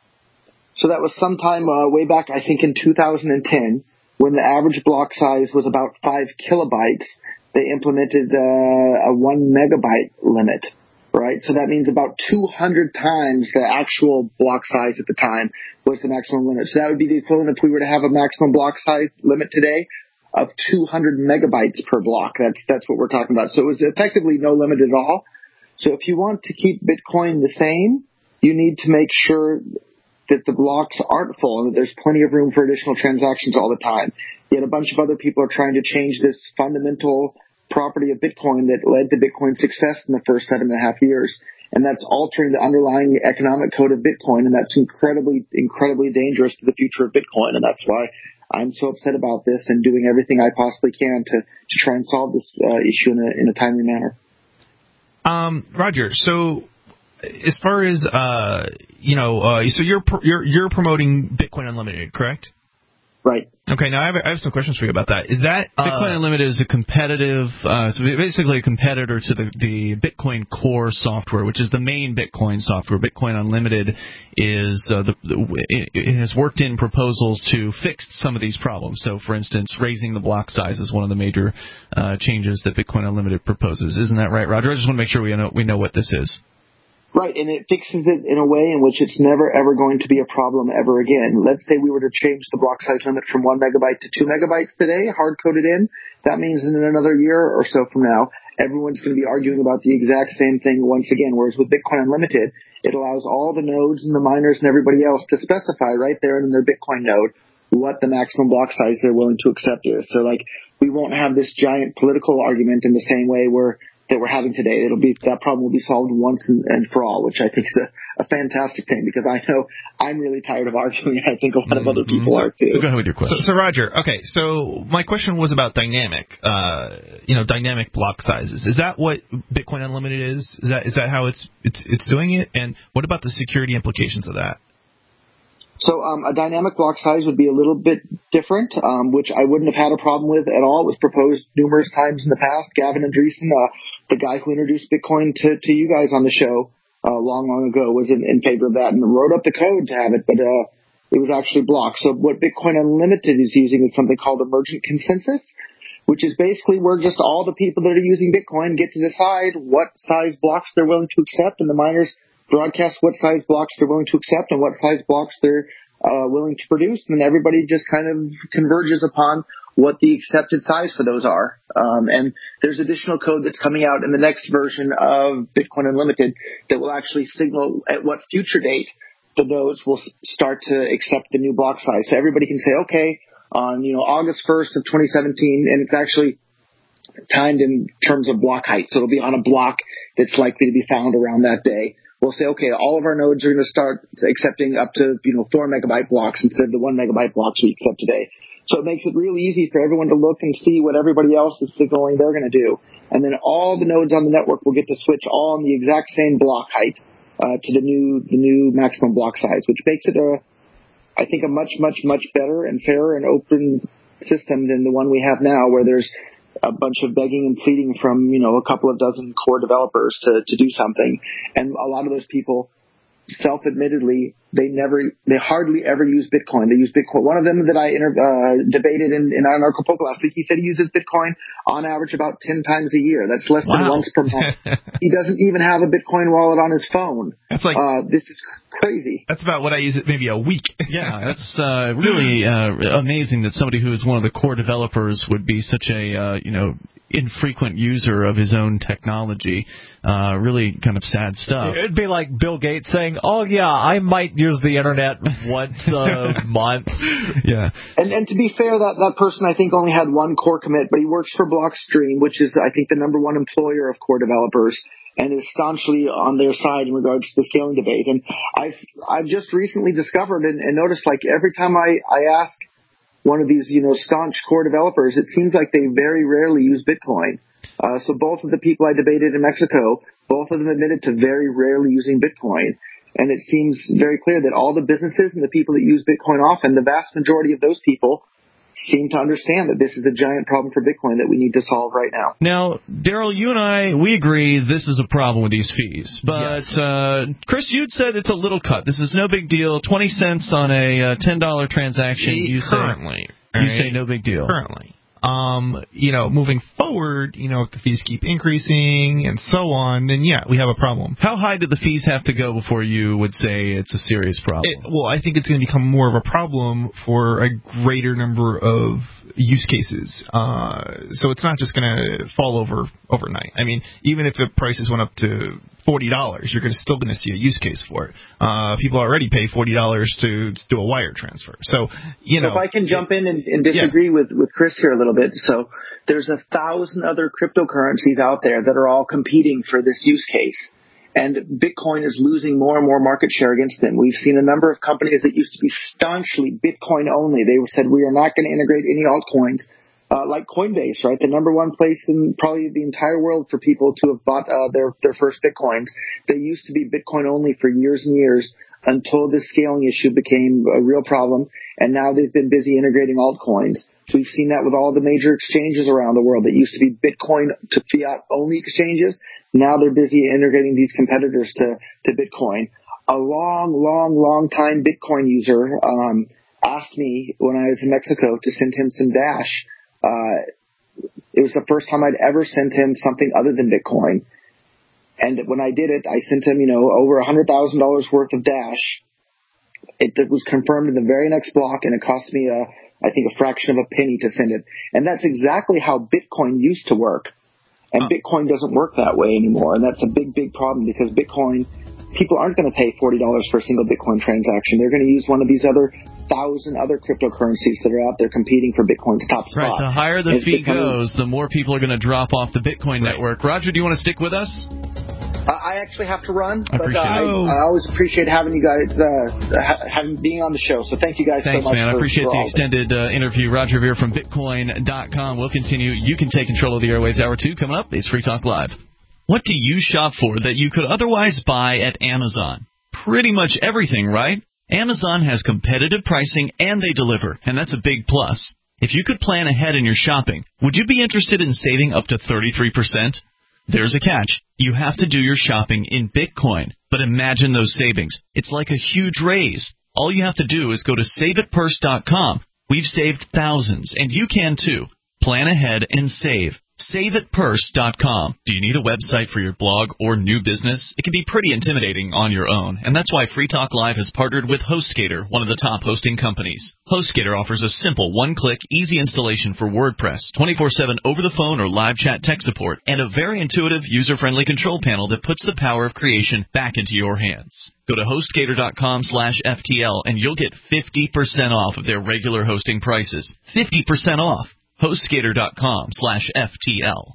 So that was sometime uh, way back, I think in two thousand ten, when the average block size was about five kilobytes. They implemented uh, a one megabyte limit, right? So that means about two hundred times the actual block size at the time was the maximum limit. So that would be the equivalent if we were to have a maximum block size limit today of two hundred megabytes per block. That's that's what we're talking about. So it was effectively no limit at all. So if you want to keep Bitcoin the same, you need to make sure that the blocks aren't full and that there's plenty of room for additional transactions all the time. Yet a bunch of other people are trying to change this fundamental property of Bitcoin that led to Bitcoin's success in the first seven and a half years. And that's altering the underlying economic code of Bitcoin, and that's incredibly, incredibly dangerous to the future of Bitcoin. And that's why I'm so upset about this and doing everything I possibly can to, to try and solve this uh, issue in a, in a timely manner. Um, Roger, so as far as, uh, you know, uh, so you're, you're, you're promoting Bitcoin Unlimited, correct? Right. Okay, now I have, I have some questions for you about that. Is that uh, Bitcoin Unlimited is a competitive, uh, so basically a competitor to the, the Bitcoin Core software, which is the main Bitcoin software. Bitcoin Unlimited is uh, the, the it, it has worked in proposals to fix some of these problems. So, for instance, raising the block size is one of the major uh, changes that Bitcoin Unlimited proposes. Isn't that right, Roger? I just want to make sure we know we know what this is. Right, and it fixes it in a way in which it's never, ever going to be a problem ever again. Let's say we were to change the block size limit from one megabyte to two megabytes today, hard-coded in. That means in another year or so from now, everyone's going to be arguing about the exact same thing once again, whereas with Bitcoin Unlimited, it allows all the nodes and the miners and everybody else to specify right there in their Bitcoin node what the maximum block size they're willing to accept is. So, like, we won't have this giant political argument in the same way where that we're having today. It'll be, that problem will be solved once and, and for all, which I think is a, a fantastic thing, because I know I'm really tired of arguing, and I think a lot of other people are too. So go ahead with your question. So, so Roger, okay, so my question was about dynamic, uh, you know, dynamic block sizes. Is that what Bitcoin Unlimited is? Is that is that how it's it's it's doing it? And what about the security implications of that? So um, a dynamic block size would be a little bit different, um, which I wouldn't have had a problem with at all. It was proposed numerous times in the past. Gavin Andresen, uh, the guy who introduced Bitcoin to, to you guys on the show uh, long, long ago, was in, in favor of that and wrote up the code to have it, but uh, it was actually blocked. So what Bitcoin Unlimited is using is something called emergent consensus, which is basically where just all the people that are using Bitcoin get to decide what size blocks they're willing to accept, and the miners broadcast what size blocks they're willing to accept and what size blocks they're uh, willing to produce, and then everybody just kind of converges upon what the accepted size for those are. Um, and there's additional code that's coming out in the next version of Bitcoin Unlimited that will actually signal at what future date the nodes will start to accept the new block size. So everybody can say, okay, on, you know, August first of twenty seventeen, and it's actually timed in terms of block height. So it'll be on a block that's likely to be found around that day. We'll say, okay, all of our nodes are going to start accepting up to, you know, four megabyte blocks instead of the one megabyte blocks we accept today. So it makes it really easy for everyone to look and see what everybody else is signaling they're going to do. And then all the nodes on the network will get to switch all on the exact same block height uh, to the new the new maximum block size, which makes it, a, I think, a much, much, much better and fairer and open system than the one we have now, where there's a bunch of begging and pleading from, you know, a couple of dozen core developers to, to do something. And a lot of those people self-admittedly, they never, they hardly ever use Bitcoin. They use Bitcoin. One of them that I inter- uh, debated in, in Anarchapulco last week, he said he uses Bitcoin on average about ten times a year. That's less wow. than once per month. He doesn't even have a Bitcoin wallet on his phone. That's like, uh, this is crazy. That's about what I use it maybe a week. Yeah, that's uh, really uh, amazing that somebody who is one of the core developers would be such a, uh, you know, infrequent user of his own technology. Uh, really kind of sad stuff. It'd be like Bill Gates saying, oh, yeah, I might use the Internet once a month. Yeah. And and to be fair, that, that person, I think, only had one core commit, but he works for Blockstream, which is, I think, the number one employer of core developers, and is staunchly on their side in regards to the scaling debate. And I've I've just recently discovered and, and noticed, like, every time I, I ask one of these, you know, staunch core developers, it seems like they very rarely use Bitcoin. Uh, so both of the people I debated in Mexico, both of them admitted to very rarely using Bitcoin. And it seems very clear that all the businesses and the people that use Bitcoin often, the vast majority of those people seem to understand that this is a giant problem for Bitcoin that we need to solve right now. Now, Daryl, you and I, we agree this is a problem with these fees. But, yes. uh, Chris, you'd said it's a little cut. This is no big deal. twenty cents on a uh, ten dollar transaction. You Currently. Say, right? You say no big deal. Currently. Um, you know, moving forward, you know, if the fees keep increasing and so on, then yeah, we have a problem. How high do the fees have to go before you would say it's a serious problem? It, well, I think it's going to become more of a problem for a greater number of use cases. Uh, so it's not just going to fall over overnight. I mean, even if the prices went up to forty dollars, you're gonna, still going to see a use case for it. Uh, people already pay forty dollars to, to do a wire transfer. So, you so know. So if I can jump in and, and disagree yeah. with, with Chris here a little bit. So there's a thousand other cryptocurrencies out there that are all competing for this use case. And Bitcoin is losing more and more market share against them. We've seen a number of companies that used to be staunchly Bitcoin only. They said, we are not going to integrate any altcoins. Uh, like Coinbase, right? The number one place in probably the entire world for people to have bought uh, their their first Bitcoins. They used to be Bitcoin only for years and years until this scaling issue became a real problem, and now they've been busy integrating altcoins. So we've seen that with all the major exchanges around the world that used to be Bitcoin to fiat only exchanges. Now they're busy integrating these competitors to, to Bitcoin. A long, long, long time Bitcoin user um, asked me when I was in Mexico to send him some Dash. Uh, it was the first time I'd ever sent him something other than Bitcoin. And when I did it, I sent him, you know, over one hundred thousand dollars worth of Dash. It, it was confirmed in the very next block, and it cost me, a, I think, a fraction of a penny to send it. And that's exactly how Bitcoin used to work. And Bitcoin doesn't work that way anymore. And that's a big, big problem because Bitcoin, people aren't going to pay forty dollars for a single Bitcoin transaction. They're going to use one of these other thousand other cryptocurrencies that are out there competing for Bitcoin's top spot. Right, the higher the fee goes, the more people are going to drop off the Bitcoin right. network. Roger, do you want to stick with us? Uh, I actually have to run, I but uh, I, I always appreciate having you guys, uh, having being on the show. So thank you guys Thanks, so much. Thanks, man. For, I appreciate for the extended uh, interview. Roger Ver from Bitcoin dot com. We'll continue. You can take control of the airwaves. Hour two coming up. It's Free Talk Live. What do you shop for that you could otherwise buy at Amazon? Pretty much everything, right? Amazon has competitive pricing and they deliver, and that's a big plus. If you could plan ahead in your shopping, would you be interested in saving up to thirty-three percent? There's a catch. You have to do your shopping in Bitcoin. But imagine those savings. It's like a huge raise. All you have to do is go to save it purse dot com. We've saved thousands, and you can too. Plan ahead and save. save it purse dot com. Do you need a website for your blog or new business? It can be pretty intimidating on your own, and that's why Free Talk Live has partnered with HostGator, one of the top hosting companies. HostGator offers a simple one-click, easy installation for WordPress, twenty-four seven over the phone or live chat tech support, and a very intuitive, user-friendly control panel that puts the power of creation back into your hands. Go to HostGator dot com slash F T L, and you'll get fifty percent off of their regular hosting prices. fifty percent off. HostGator dot com slash F T L.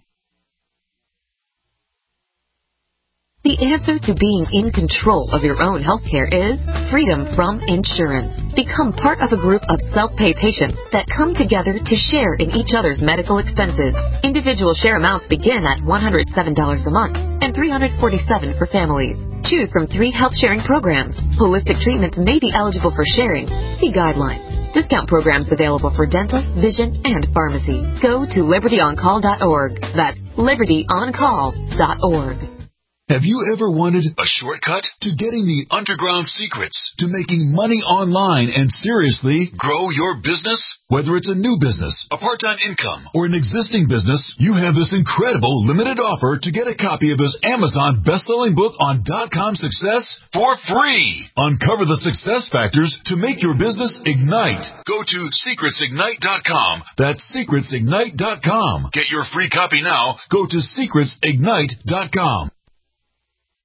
The answer to being in control of your own healthcare is freedom from insurance. Become part of a group of self-pay patients that come together to share in each other's medical expenses. Individual share amounts begin at one hundred seven dollars a month and three hundred forty-seven dollars for families. Choose from three health sharing programs. Holistic treatments may be eligible for sharing. See guidelines. Discount programs available for dental, vision, and pharmacy. Go to liberty on call dot org. That's liberty on call dot org. Have you ever wanted a shortcut to getting the underground secrets to making money online and seriously grow your business? Whether it's a new business, a part-time income, or an existing business, you have this incredible limited offer to get a copy of this Amazon best-selling book on dot-com success for free. Uncover the success factors to make your business ignite. Go to secrets ignite dot com. That's secrets ignite dot com. Get your free copy now. Go to secrets ignite dot com.